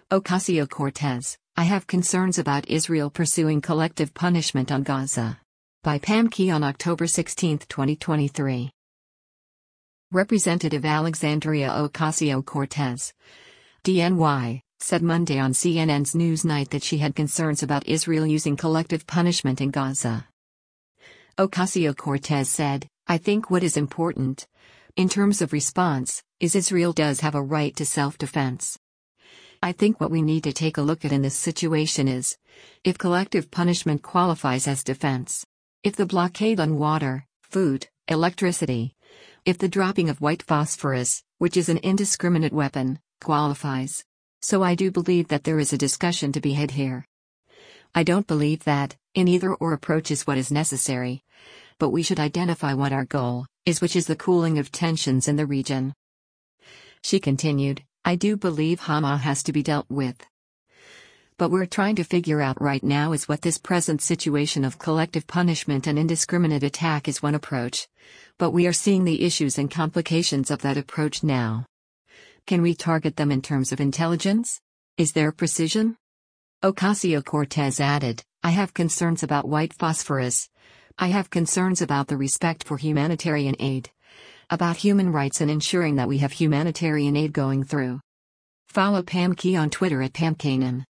Ocasio-Cortez, I have concerns about Israel pursuing collective punishment on Gaza. By Pam Key on October 16, 2023. Representative Alexandria Ocasio-Cortez, DNY, said Monday on CNN's Newsnight that she had concerns about Israel using collective punishment in Gaza. Ocasio-Cortez said, I think what is important, in terms of response, is Israel does have a right to self-defense. I think what we need to take a look at in this situation is, if collective punishment qualifies as defense. If the blockade on water, food, electricity, if the dropping of white phosphorus, which is an indiscriminate weapon, qualifies. So I do believe that there is a discussion to be had here. I don't believe that, in either or approach is what is necessary. But we should identify what our goal is, which is the cooling of tensions in the region. She continued, I do believe Hamas has to be dealt with. But we're trying to figure out right now is what this present situation of collective punishment and indiscriminate attack is one approach. But we are seeing the issues and complications of that approach now. Can we target them in terms of intelligence? Is there precision? Ocasio-Cortez added, I have concerns about white phosphorus. I have concerns about the respect for humanitarian aid. About human rights and ensuring that we have humanitarian aid going through. Follow Pam Key on Twitter at PamKanan.